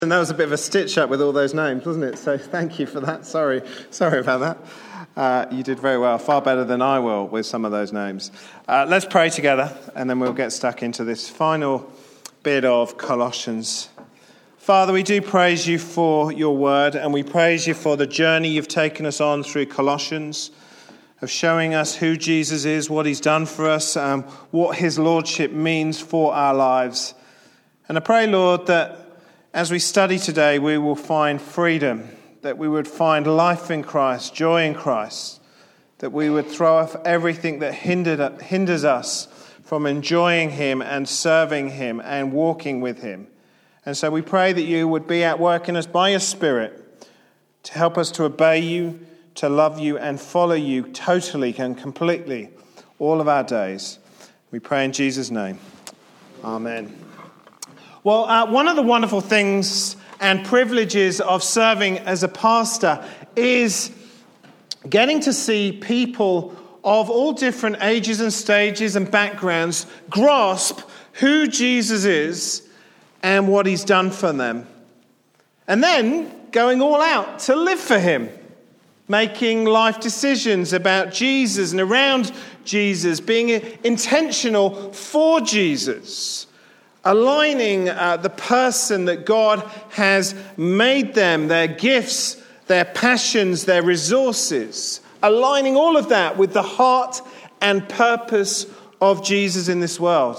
And that was a bit of a stitch-up with all those names, wasn't it? So thank you for that. Sorry about that. You did very well, far better than I will with some of those names. Let's pray together, and then we'll get stuck into this final bit of Colossians. Father, we do praise you for your word, and we praise you for the journey you've taken us on through Colossians, of showing us who Jesus is, what he's done for us, what his lordship means for our lives. And I pray, Lord, that as we study today, we will find freedom, that we would find life in Christ, joy in Christ, that we would throw off everything that hinders us from enjoying him and serving him and walking with him. And so we pray that you would be at work in us by your Spirit to help us to obey you, to love you and follow you totally and completely all of our days. We pray in Jesus' name. Amen. Well, one of the wonderful things and privileges of serving as a pastor is getting to see people of all different ages and stages and backgrounds grasp who Jesus is and what he's done for them. And then going all out to live for him, making life decisions about Jesus and around Jesus, being intentional for Jesus. Aligning the person that God has made them, their gifts, their passions, their resources. Aligning all of that with the heart and purpose of Jesus in this world.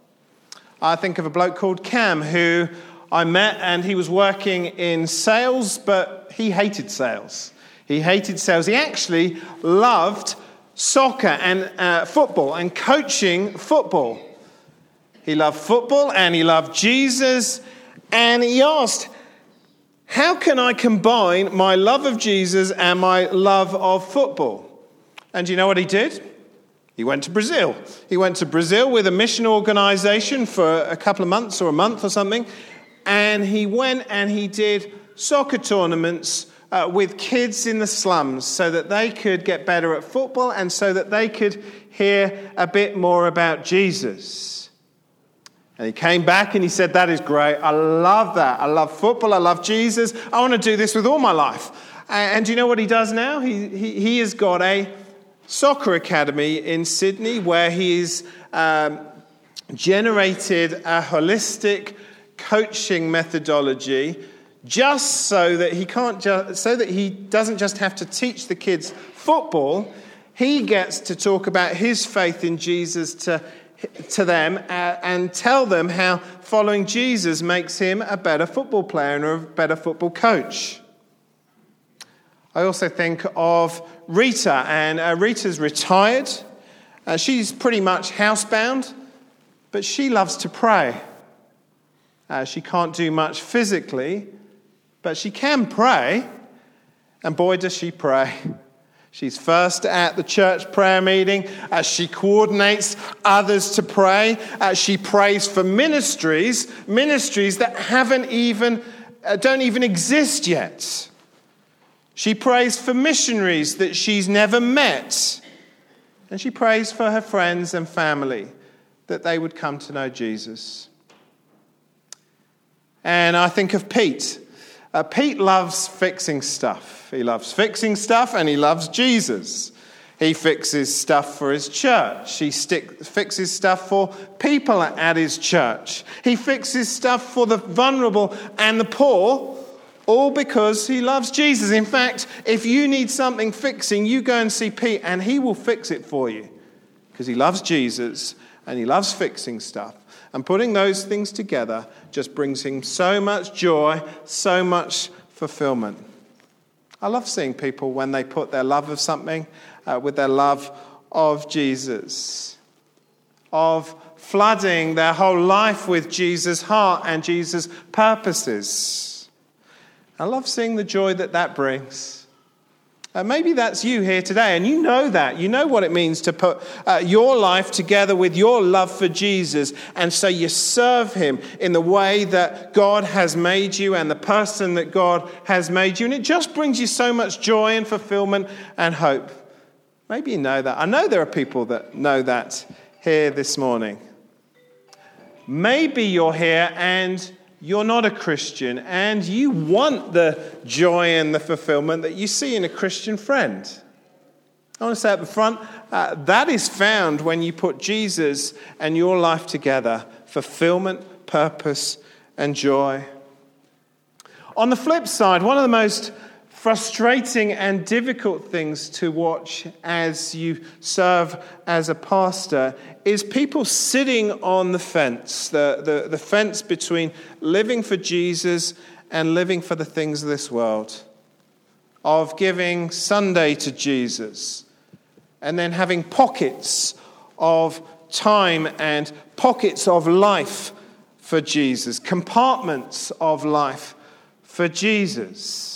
I think of a bloke called Cam who I met, and he was working in sales, but he hated sales. He hated sales. He actually loved soccer and football and coaching football. He loved football and he loved Jesus, and he asked, how can I combine my love of Jesus and my love of football? And do you know what he did? He went to Brazil. He went to Brazil with a mission organization for a couple of months or a month or something, and he went and he did soccer tournaments with kids in the slums so that they could get better at football and so that they could hear a bit more about Jesus. And he came back and he said, that is great. I love that. I love football. I love Jesus. I want to do this with all my life. And do you know what he does now? He has got a soccer academy in Sydney where he's generated a holistic coaching methodology just so that he doesn't just have to teach the kids football. He gets to talk about his faith in Jesus to them and tell them how following Jesus makes him a better football player and a better football coach. I also think of Rita, and Rita's retired. She's pretty much housebound, but she loves to pray. She can't do much physically, but she can pray, and boy does she pray. She's first at the church prayer meeting. She coordinates others to pray. She prays for ministries that don't even exist yet. She prays for missionaries that she's never met. And she prays for her friends and family that they would come to know Jesus. And I think of Pete. Pete loves fixing stuff. He loves fixing stuff and he loves Jesus. He fixes stuff for his church. He fixes stuff for people at his church. He fixes stuff for the vulnerable and the poor, all because he loves Jesus. In fact, if you need something fixing, you go and see Pete and he will fix it for you because he loves Jesus and he loves fixing stuff. And putting those things together just brings him so much joy, so much fulfillment. I love seeing people when they put their love of something with their love of Jesus, of flooding their whole life with Jesus' heart and Jesus' purposes. I love seeing the joy that brings. Maybe that's you here today, and you know that. You know what it means to put your life together with your love for Jesus, and so you serve him in the way that God has made you and the person that God has made you, and it just brings you so much joy and fulfillment and hope. Maybe you know that. I know there are people that know that here this morning. Maybe you're here and you're not a Christian and you want the joy and the fulfillment that you see in a Christian friend, I want to say at the front, that is found when you put Jesus and your life together, fulfillment, purpose, and joy. On the flip side, one of the most frustrating and difficult things to watch as you serve as a pastor is people sitting on the fence, the fence between living for Jesus and living for the things of this world, of giving Sunday to Jesus, and then having pockets of time and pockets of life for Jesus, compartments of life for Jesus.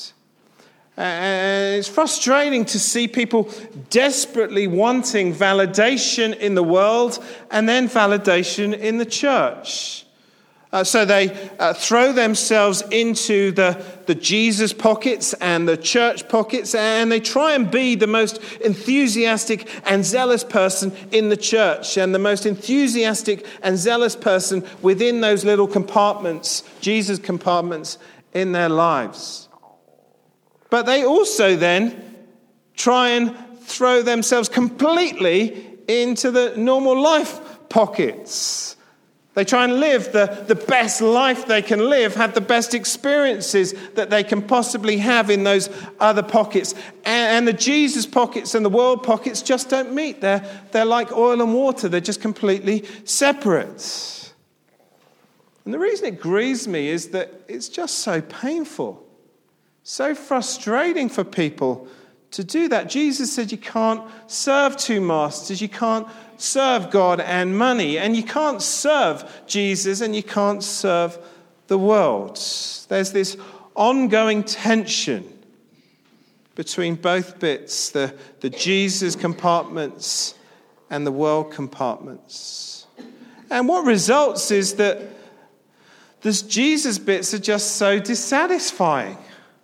And it's frustrating to see people desperately wanting validation in the world and then validation in the church. So they throw themselves into the Jesus pockets and the church pockets, and they try and be the most enthusiastic and zealous person in the church and the most enthusiastic and zealous person within those little compartments, Jesus compartments in their lives. But they also then try and throw themselves completely into the normal life pockets. They try and live the best life they can live, have the best experiences that they can possibly have in those other pockets. And the Jesus pockets and the world pockets just don't meet. They're like oil and water. They're just completely separate. And the reason it grieves me is that it's just so painful. So frustrating for people to do that. Jesus said you can't serve two masters. You can't serve God and money. And you can't serve Jesus and you can't serve the world. There's this ongoing tension between both bits, the Jesus compartments and the world compartments. And what results is that these Jesus bits are just so dissatisfying.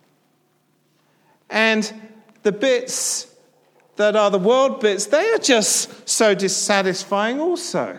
And the bits that are the world bits, they are just so dissatisfying also.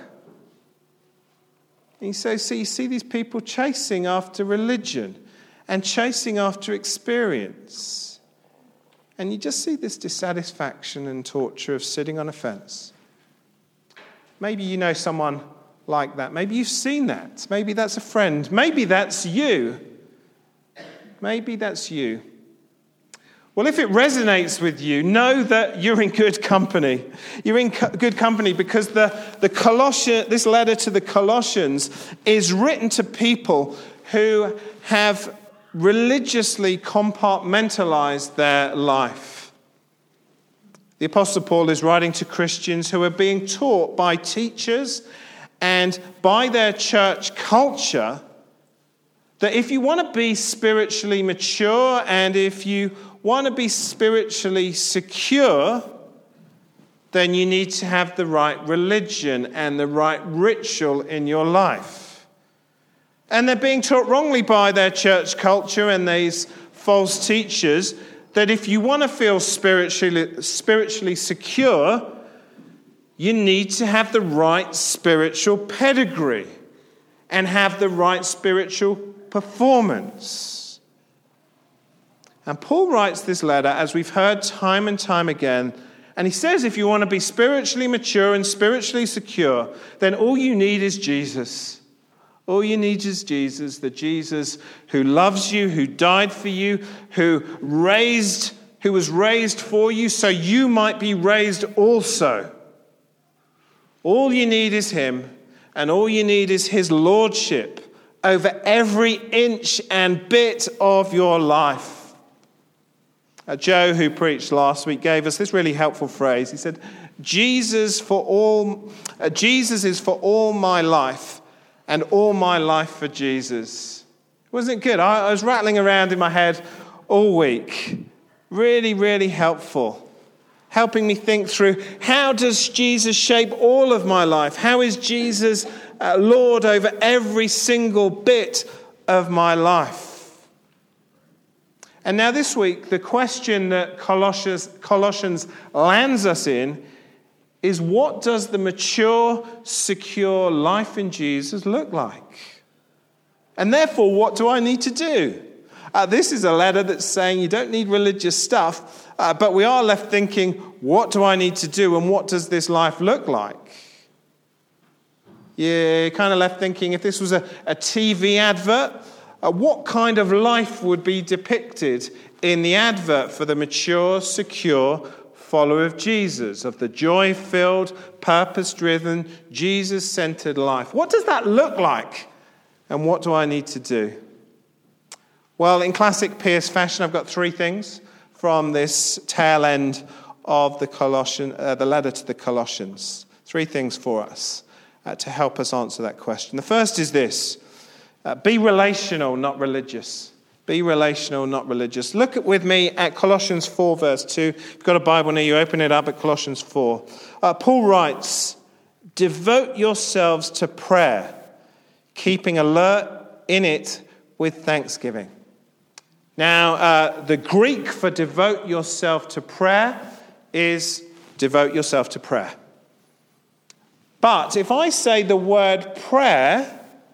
And so you see these people chasing after religion and chasing after experience. And you just see this dissatisfaction and torture of sitting on a fence. Maybe you know someone like that. Maybe you've seen that. Maybe that's a friend. Maybe that's you. Maybe that's you. Well, if it resonates with you, know that you're in good company. You're in good company because this letter to the Colossians is written to people who have religiously compartmentalized their life. The Apostle Paul is writing to Christians who are being taught by teachers and by their church culture that if you want to be spiritually mature and if you want to be spiritually secure, then you need to have the right religion and the right ritual in your life. And they're being taught wrongly by their church culture and these false teachers that if you want to feel spiritually secure, you need to have the right spiritual pedigree and have the right spiritual performance. And Paul writes this letter, as we've heard time and time again, and he says if you want to be spiritually mature and spiritually secure, then all you need is Jesus. All you need is Jesus, the Jesus who loves you, who died for you, who was raised for you so you might be raised also. All you need is him, and all you need is his lordship over every inch and bit of your life. Joe, who preached last week, gave us this really helpful phrase. He said, Jesus is for all my life, and all my life for Jesus. Wasn't it good? I was rattling around in my head all week. Really, really helpful. Helping me think through, how does Jesus shape all of my life? How is Jesus Lord over every single bit of my life? And now this week, the question that Colossians lands us in is, what does the mature, secure life in Jesus look like? And therefore, what do I need to do? This is a letter that's saying you don't need religious stuff, but we are left thinking, what do I need to do and what does this life look like? You're kind of left thinking, if this was a TV advert, what kind of life would be depicted in the advert for the mature, secure follower of Jesus, of the joy-filled, purpose-driven, Jesus-centered life? What does that look like? And what do I need to do? Well, in classic Pierce fashion, I've got 3 things from this tail end of the letter to the Colossians. 3 things for us to help us answer that question. The first is this: be relational, not religious. Be relational, not religious. Look with me at Colossians 4, verse 2. If you've got a Bible near you, open it up at Colossians 4. Paul writes, devote yourselves to prayer, keeping alert in it with thanksgiving. Now, the Greek for devote yourself to prayer is devote yourself to prayer. But if I say the word prayer,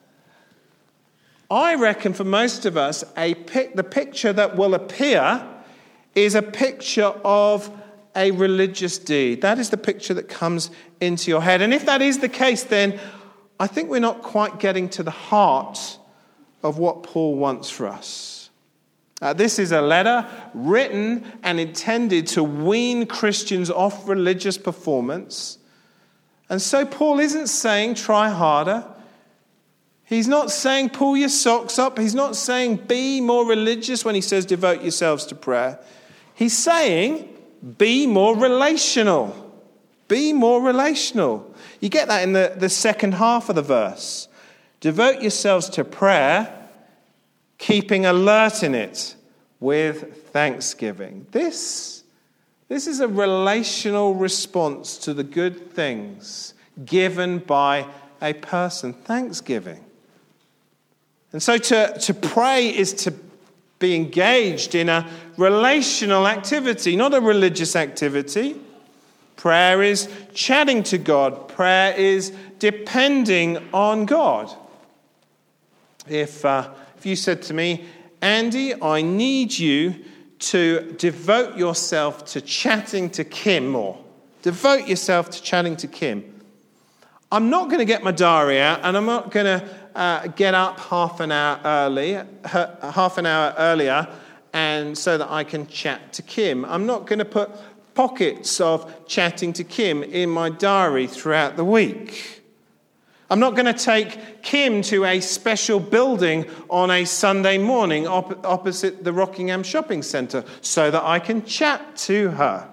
I reckon for most of us, the picture that will appear is a picture of a religious deed. That is the picture that comes into your head. And if that is the case, then I think we're not quite getting to the heart of what Paul wants for us. This is a letter written and intended to wean Christians off religious performance. And so Paul isn't saying try harder. He's not saying pull your socks up. He's not saying be more religious when he says devote yourselves to prayer. He's saying be more relational. Be more relational. You get that in the second half of the verse. Devote yourselves to prayer, keeping alert in it with thanksgiving. This is a relational response to the good things given by a person. Thanksgiving. And so to pray is to be engaged in a relational activity, not a religious activity. Prayer is chatting to God. Prayer is depending on God. If you said to me, Andy, I need you to devote yourself to chatting to Kim more. Devote yourself to chatting to Kim. I'm not going to get my diary out and I'm not going to get up half an hour earlier and so that I can chat to Kim. I'm not going to put pockets of chatting to Kim in my diary throughout the week. I'm not going to take Kim to a special building on a Sunday morning opposite the Rockingham Shopping Centre so that I can chat to her.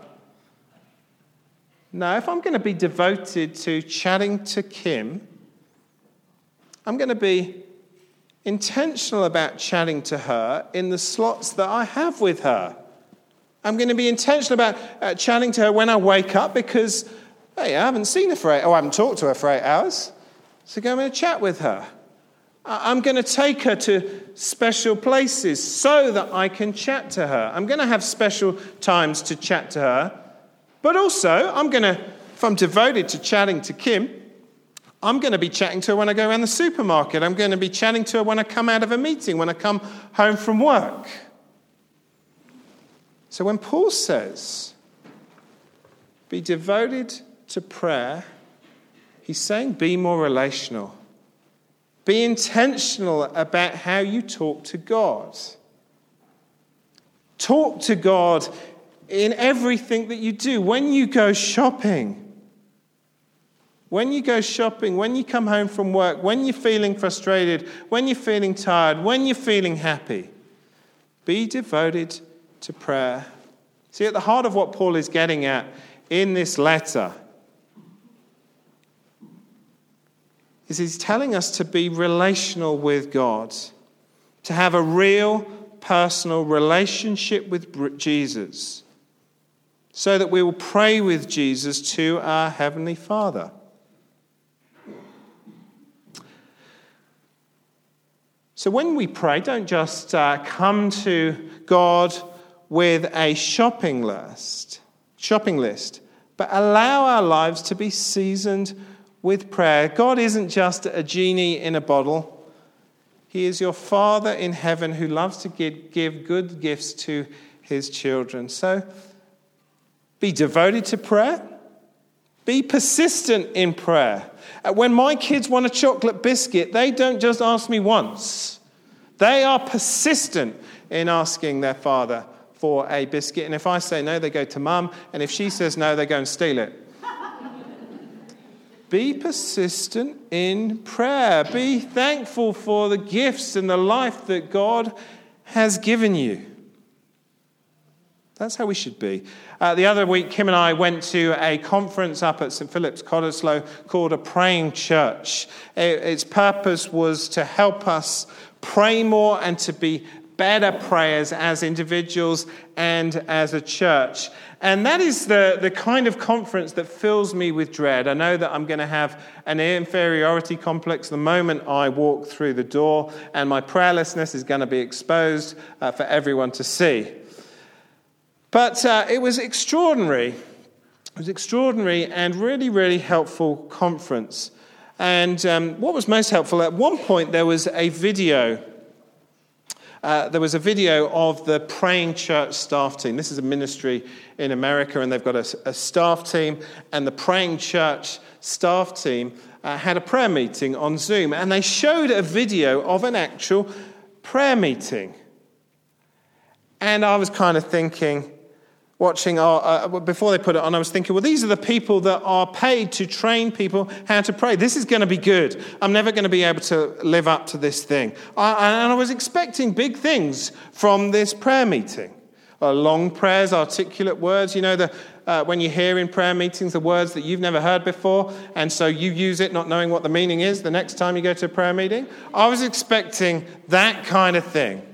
No, if I'm going to be devoted to chatting to Kim, I'm going to be intentional about chatting to her in the slots that I have with her. I'm going to be intentional about chatting to her when I wake up because, hey, I haven't seen her I haven't talked to her for 8 hours. So I'm going to chat with her. I'm going to take her to special places so that I can chat to her. I'm going to have special times to chat to her. But also, if I'm devoted to chatting to Kim, I'm going to be chatting to her when I go around the supermarket. I'm going to be chatting to her when I come out of a meeting, when I come home from work. So when Paul says, be devoted to prayer, he's saying be more relational. Be intentional about how you talk to God. Talk to God in everything that you do. When you go shopping, when you come home from work, when you're feeling frustrated, when you're feeling tired, when you're feeling happy, be devoted to prayer. See, at the heart of what Paul is getting at in this letter is he's telling us to be relational with God, to have a real personal relationship with Jesus, so that we will pray with Jesus to our Heavenly Father. So when we pray, don't just come to God with a shopping list, but allow our lives to be seasoned with prayer. God isn't just a genie in a bottle. He is your Father in heaven who loves to give good gifts to his children. So be devoted to prayer. Be persistent in prayer. When my kids want a chocolate biscuit, they don't just ask me once. They are persistent in asking their father for a biscuit. And if I say no, they go to mum. And if she says no, they go and steal it. Be persistent in prayer. Be thankful for the gifts and the life that God has given you. That's how we should be. The other week, Kim and I went to a conference up at St. Philip's, Cottesloe, called A Praying Church. Its purpose was to help us pray more and to be better prayers as individuals and as a church. And that is the kind of conference that fills me with dread. I know that I'm going to have an inferiority complex the moment I walk through the door, and my prayerlessness is going to be exposed for everyone to see. But it was extraordinary. It was extraordinary and really, really helpful conference. And what was most helpful, at one point there was a video. There was a video of the Praying Church staff team. This is a ministry in America, and they've got a staff team. And the Praying Church staff team had a prayer meeting on Zoom. And they showed a video of an actual prayer meeting. And I was kind of thinking, watching, before they put it on, I was thinking, well, these are the people that are paid to train people how to pray. This is going to be good. I'm never going to be able to live up to this thing. And I was expecting big things from this prayer meeting. Long prayers, articulate words. You know, when you hear in prayer meetings the words that you've never heard before, and so you use it not knowing what the meaning is the next time you go to a prayer meeting. I was expecting that kind of thing.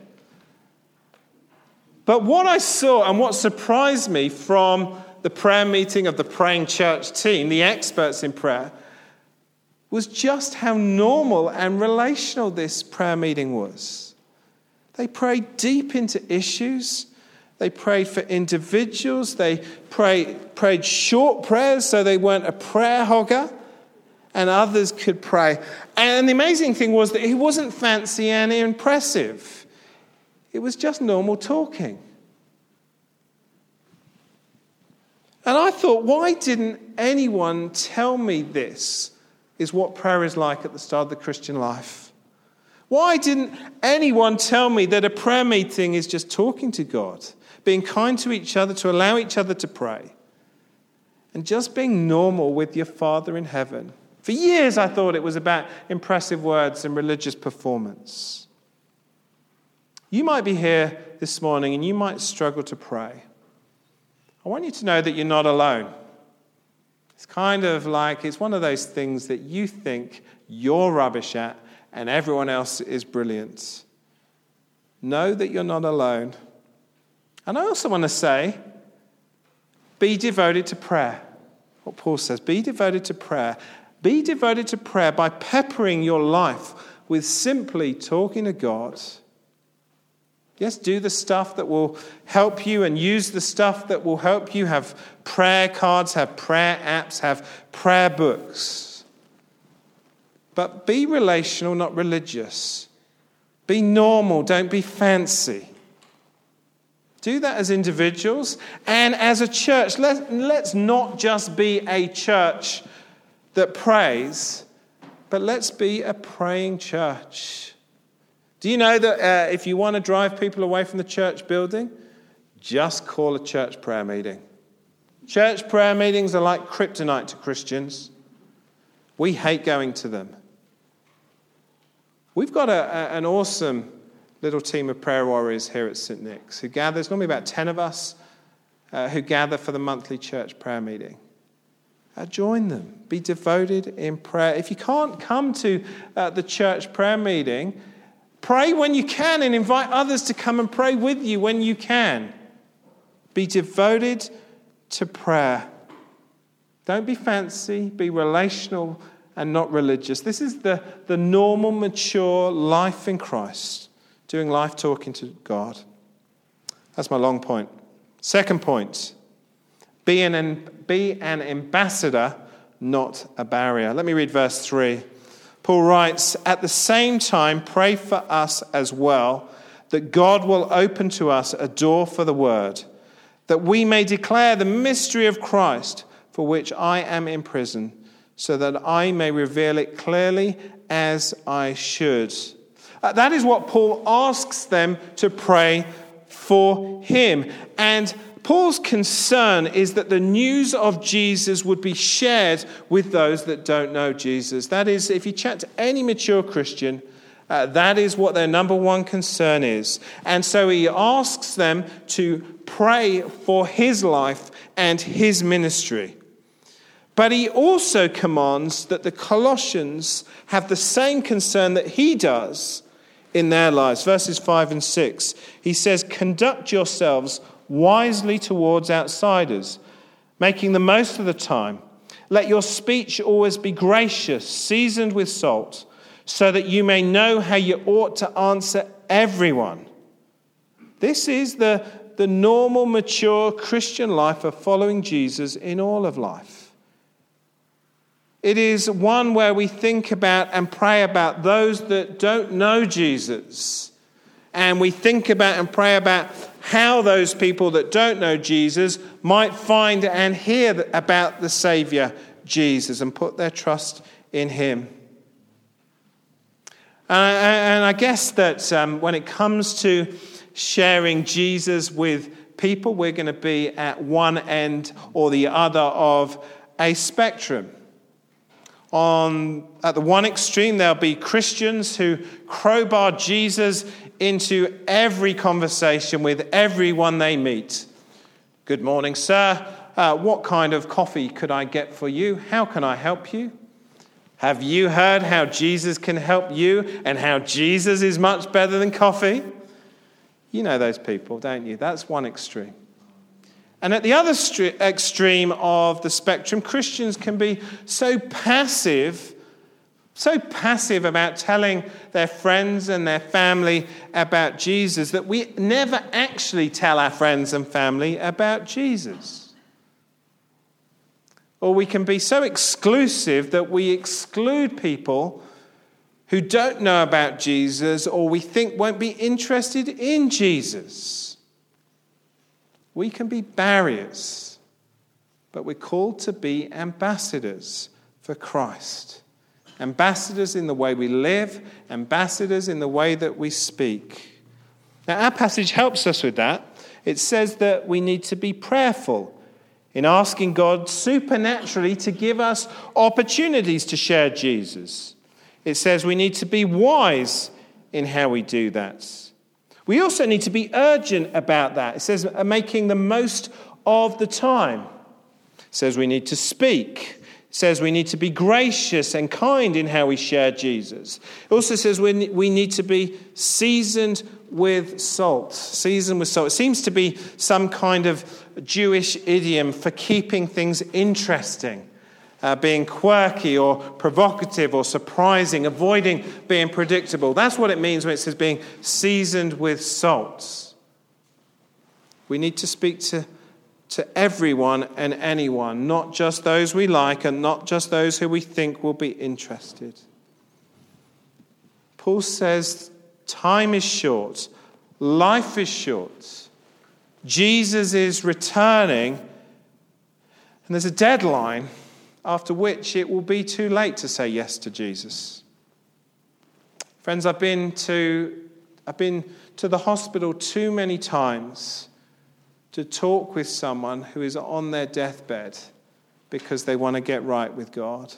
But what I saw and what surprised me from the prayer meeting of the Praying Church team, the experts in prayer, was just how normal and relational this prayer meeting was. They prayed deep into issues. They prayed for individuals. They prayed short prayers so they weren't a prayer hogger and others could pray. And the amazing thing was that it wasn't fancy and impressive. It was just normal talking. And I thought, why didn't anyone tell me this is what prayer is like at the start of the Christian life? Why didn't anyone tell me that a prayer meeting is just talking to God, being kind to each other, to allow each other to pray, and just being normal with your Father in heaven? For years I thought it was about impressive words and religious performance. You might be here this morning and you might struggle to pray. I want you to know that you're not alone. It's kind of like it's one of those things that you think you're rubbish at and everyone else is brilliant. Know that you're not alone. And I also want to say, be devoted to prayer. What Paul says, be devoted to prayer. Be devoted to prayer by peppering your life with simply talking to God. Yes, do the stuff that will help you and use the stuff that will help you. Have prayer cards, have prayer apps, have prayer books. But be relational, not religious. Be normal, don't be fancy. Do that as individuals and as a church. Let's not just be a church that prays, but let's be a praying church. Do you know that if you want to drive people away from the church building, just call a church prayer meeting? Church prayer meetings are like kryptonite to Christians. We hate going to them. We've got an awesome little team of prayer warriors here at St. Nick's who gather. There's normally about 10 of us who gather for the monthly church prayer meeting. Join them. Be devoted in prayer. If you can't come to the church prayer meeting, pray when you can and invite others to come and pray with you when you can. Be devoted to prayer. Don't be fancy. Be relational and not religious. This is the normal, mature life in Christ. Doing life talking to God. That's my long point. Second point. Be an ambassador, not a barrier. Let me read verse 3. Paul writes, "At the same time, pray for us as well, that God will open to us a door for the word, that we may declare the mystery of Christ, for which I am in prison, so that I may reveal it clearly as I should." That is what Paul asks them to pray for him. And Paul's concern is that the news of Jesus would be shared with those that don't know Jesus. That is, if you chat to any mature Christian, that is what their number one concern is. And so he asks them to pray for his life and his ministry. But he also commands that the Colossians have the same concern that he does in their lives. Verses 5 and 6, he says, "Conduct yourselves wisely towards outsiders, making the most of the time. Let your speech always be gracious, seasoned with salt, so that you may know how you ought to answer everyone." This is the normal, mature Christian life of following Jesus in all of life. It is one where we think about and pray about those that don't know Jesus. And we think about and pray about how those people that don't know Jesus might find and hear about the Saviour, Jesus, and put their trust in him. And I guess that when it comes to sharing Jesus with people, we're going to be at one end or the other of a spectrum. At the one extreme, there'll be Christians who crowbar Jesus into every conversation with everyone they meet. "Good morning, sir. What kind of coffee could I get for you? How can I help you? Have you heard how Jesus can help you and how Jesus is much better than coffee?" You know those people, don't you? That's one extreme. And at the other extreme of the spectrum, Christians can be so passive about telling their friends and their family about Jesus that we never actually tell our friends and family about Jesus. Or we can be so exclusive that we exclude people who don't know about Jesus or we think won't be interested in Jesus. We can be barriers, but we're called to be ambassadors for Christ. Ambassadors in the way we live, ambassadors in the way that we speak. Now, our passage helps us with that. It says that we need to be prayerful in asking God supernaturally to give us opportunities to share Jesus. It says we need to be wise in how we do that. We also need to be urgent about that. It says making the most of the time. It says we need to speak. It says we need to be gracious and kind in how we share Jesus. It also says we need to be seasoned with salt. Seasoned with salt. It seems to be some kind of Jewish idiom for keeping things interesting. Being quirky or provocative or surprising, avoiding being predictable. That's what it means when it says being seasoned with salt. We need to speak to everyone and anyone, not just those we like and not just those who we think will be interested. Paul says time is short, life is short. Jesus is returning, and there's a deadline after which it will be too late to say yes to Jesus. Friends, I've been to the hospital too many times to talk with someone who is on their deathbed because they want to get right with God.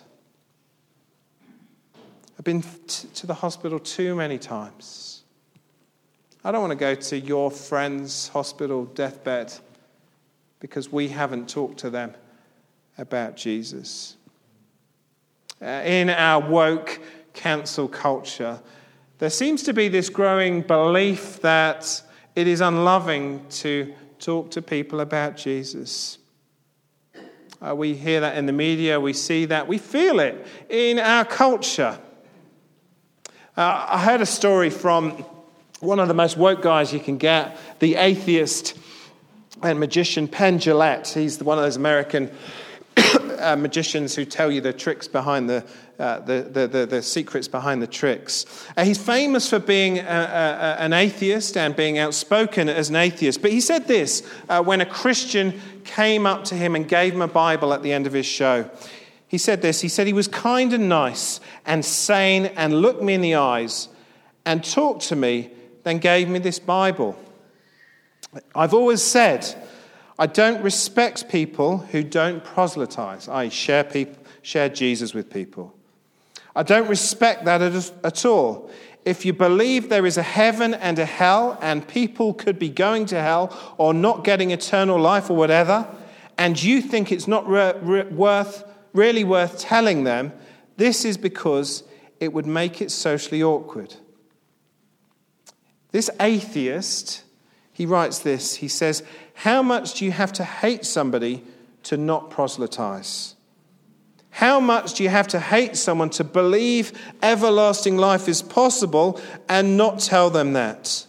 I've been to the hospital too many times. I don't want to go to your friend's hospital deathbed because we haven't talked to them about Jesus. In our woke cancel culture, there seems to be this growing belief that it is unloving to talk to people about Jesus. We hear that in the media, we see that, we feel it in our culture. I heard a story from one of the most woke guys you can get, the atheist and magician Penn Jillette. He's one of those American magicians who tell you the tricks behind the secrets behind the tricks. He's famous for being an atheist and being outspoken as an atheist. But he said this when a Christian came up to him and gave him a Bible at the end of his show. He said this. He said he was kind and nice and sane and looked me in the eyes and talked to me, then gave me this Bible. I've always said, I don't respect people who don't proselytize, i.e. share Jesus with people. I don't respect that at all. If you believe there is a heaven and a hell and people could be going to hell or not getting eternal life or whatever, and you think it's not really worth telling them, this is because it would make it socially awkward. This atheist, he writes this, he says, how much do you have to hate somebody to not proselytize? How much do you have to hate someone to believe everlasting life is possible and not tell them that?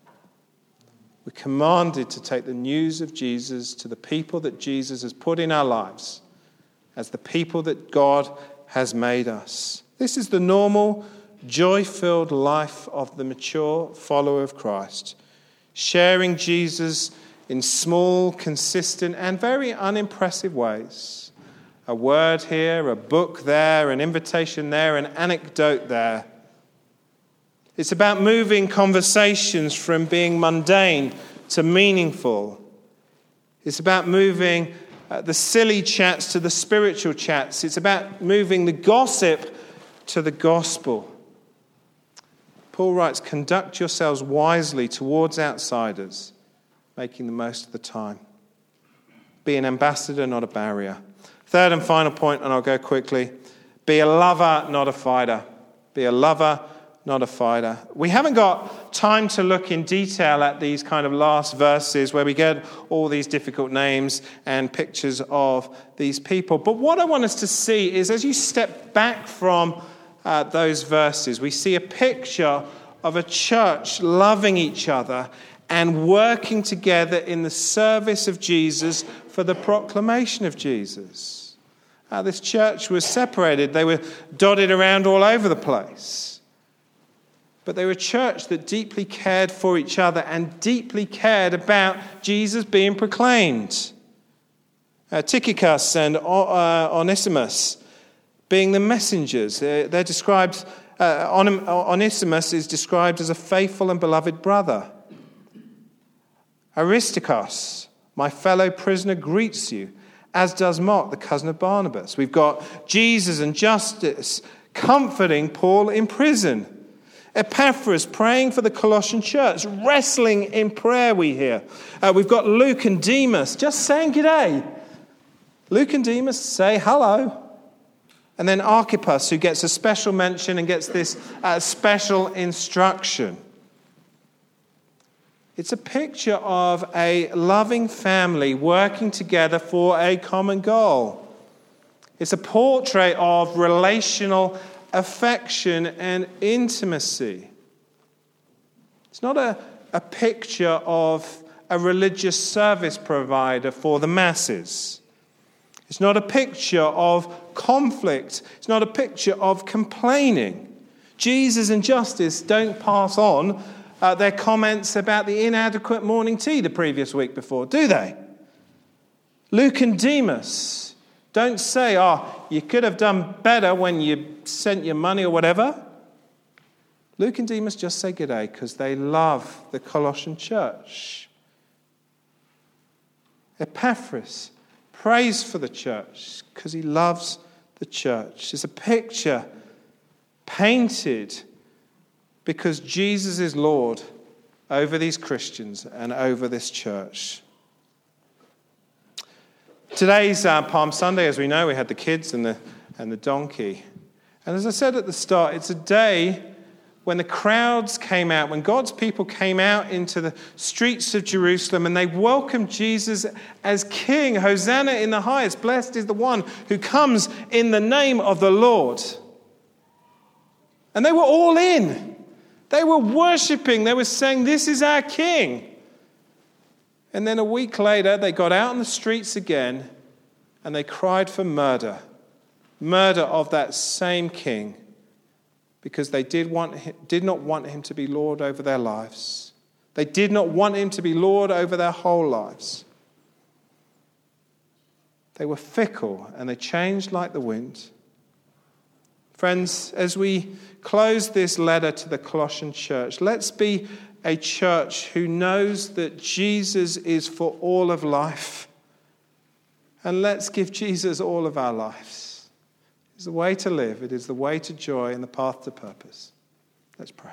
We're commanded to take the news of Jesus to the people that Jesus has put in our lives as the people that God has made us. This is the normal, joy-filled life of the mature follower of Christ, sharing Jesus in small, consistent, and very unimpressive ways. A word here, a book there, an invitation there, an anecdote there. It's about moving conversations from being mundane to meaningful. It's about moving the silly chats to the spiritual chats. It's about moving the gossip to the gospel. Paul writes, conduct yourselves wisely towards outsiders, making the most of the time. Be an ambassador, not a barrier. Third and final point, and I'll go quickly. Be a lover, not a fighter. Be a lover, not a fighter. We haven't got time to look in detail at these kind of last verses where we get all these difficult names and pictures of these people. But what I want us to see is as you step back from those verses, we see a picture of a church loving each other and working together in the service of Jesus for the proclamation of Jesus. This church was separated. They were dotted around all over the place. But they were a church that deeply cared for each other and deeply cared about Jesus being proclaimed. Tychicus and Onesimus being the messengers. They're described, Onesimus is described as a faithful and beloved brother. Aristarchus, my fellow prisoner, greets you, as does Mark, the cousin of Barnabas. We've got Jesus and Justus comforting Paul in prison. Epaphras praying for the Colossian church, wrestling in prayer, we hear. We've got Luke and Demas just saying g'day. Luke and Demas say hello. And then Archippus, who gets a special mention and gets this special instruction. It's a picture of a loving family working together for a common goal. It's a portrait of relational affection and intimacy. It's not a picture of a religious service provider for the masses. It's not a picture of conflict. It's not a picture of complaining. Jesus and Justus don't pass on their comments about the inadequate morning tea the previous week before, do they? Luke and Demas don't say, you could have done better when you sent your money or whatever. Luke and Demas just say good day because they love the Colossian church. Epaphras prays for the church because he loves the church. It's a picture painted because Jesus is Lord over these Christians and over this church. Today's Palm Sunday, as we know, we had the kids and the donkey. And as I said at the start, it's a day when the crowds came out, when God's people came out into the streets of Jerusalem and they welcomed Jesus as King. Hosanna in the highest. Blessed is the one who comes in the name of the Lord. And they were all in. They were worshipping. They were saying, this is our King. And then a week later, they got out on the streets again And they cried for murder of that same king, because they did not want him to be Lord over their lives. They did not want him to be Lord over their whole lives. They were fickle and they changed like the wind. Friends, as we close this letter to the Colossian church, let's be a church who knows that Jesus is for all of life. And let's give Jesus all of our lives. It's the way to live. It is the way to joy and the path to purpose. Let's pray.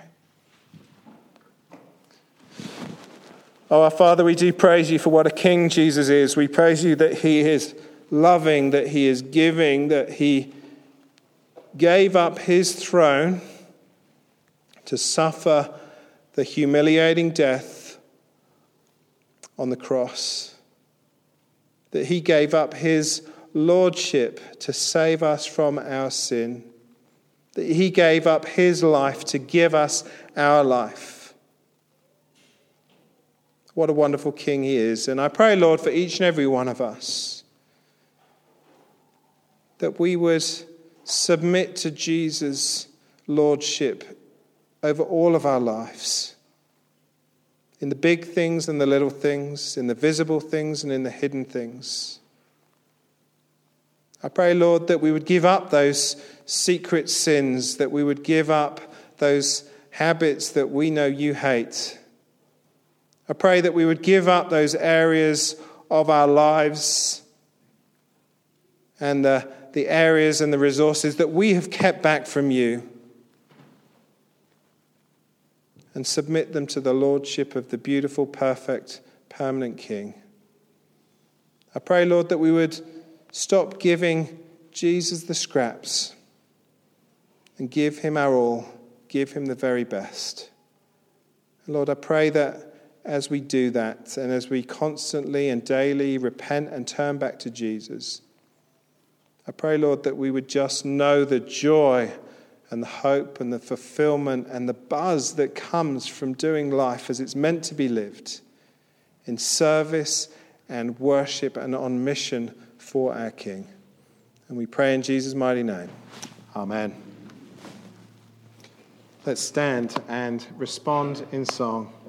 Oh, our Father, we do praise you for what a king Jesus is. We praise you that he is loving, that he is giving, that he gave up his throne to suffer the humiliating death on the cross, that he gave up his lordship to save us from our sin, that he gave up his life to give us our life. What a wonderful king he is. And I pray, Lord, for each and every one of us, that we would submit to Jesus' lordship over all of our lives, in the big things and the little things, in the visible things and in the hidden things. I pray, Lord, that we would give up those secret sins, that we would give up those habits that we know you hate. I pray that we would give up those areas of our lives and the areas and the resources that we have kept back from you, and submit them to the lordship of the beautiful, perfect, permanent King. I pray, Lord, that we would stop giving Jesus the scraps and give him our all, give him the very best. And Lord, I pray that as we do that, and as we constantly and daily repent and turn back to Jesus, I pray, Lord, that we would just know the joy and the hope and the fulfillment and the buzz that comes from doing life as it's meant to be lived, in service and worship and on mission for our King. And we pray in Jesus' mighty name. Amen. Let's stand and respond in song.